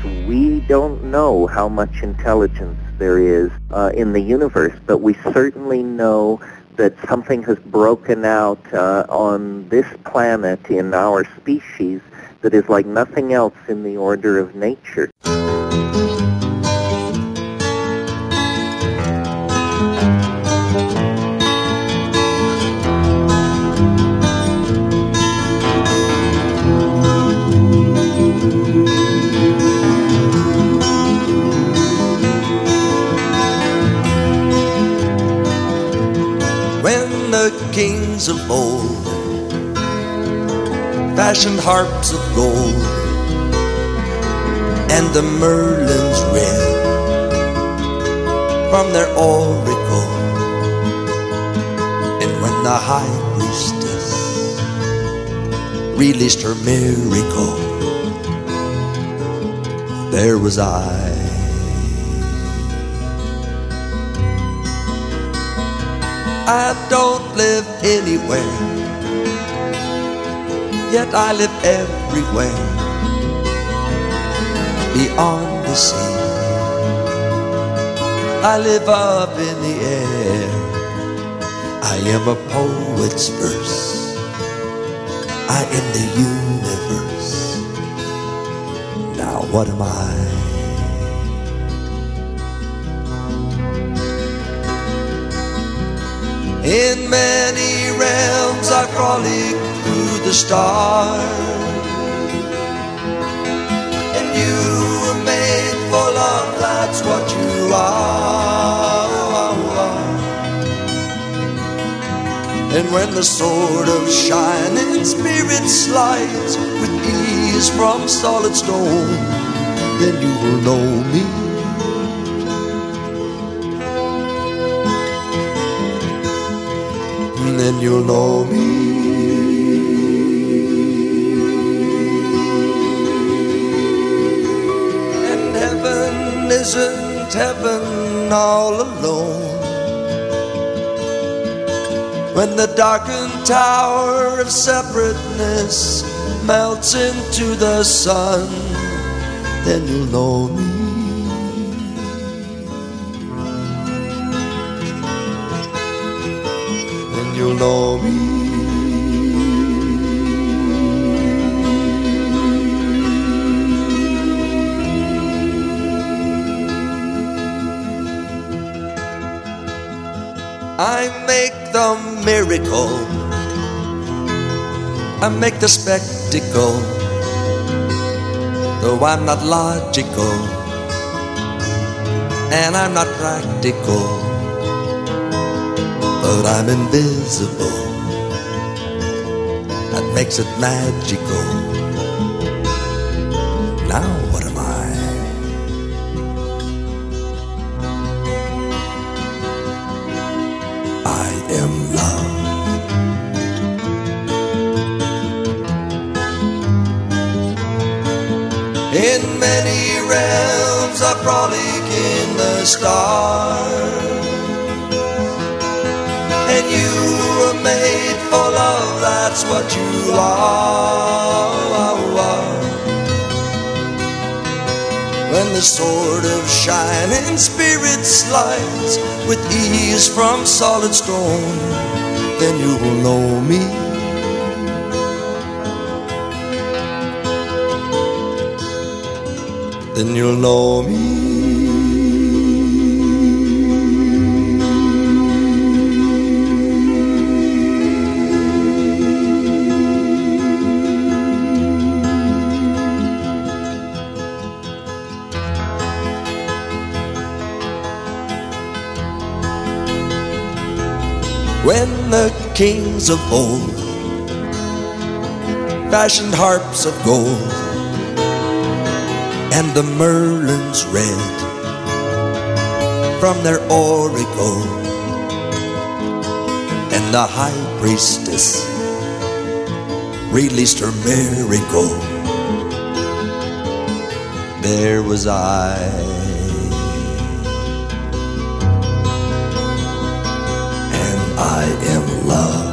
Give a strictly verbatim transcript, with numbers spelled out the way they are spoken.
We don't know how much intelligence there is uh, in the universe, but we certainly know that something has broken out uh, on this planet in our species that is like nothing else in the order of nature. When the kings of old fashioned harps of gold and the merlins read from their oracle, and when the high priestess released her miracle, there was I. I don't live anywhere, yet I live everywhere beyond the sea. I live up in the air. I am a poet's verse. I am the universe. Now what am I? In many realms I frolic through the stars, and you were made for love, that's what you are. And when the sword of shining spirit slides with ease from solid stone, then you will know me. Then you'll know me. And heaven isn't heaven all alone. When the darkened tower of separateness melts into the sun, then you'll know me. You'll know me. I make the miracle, I make the spectacle, though I'm not logical and I'm not practical, but I'm invisible. That makes it magical. Now what am I? I am love. In many realms I frolic in the stars, and you were made for love, that's what you are. When the sword of shining spirit slides with ease from solid stone, then you will know me. Then you'll know me. When the kings of old fashioned harps of gold and the merlins read from their oracle, and the high priestess released her miracle, there was I. I am love.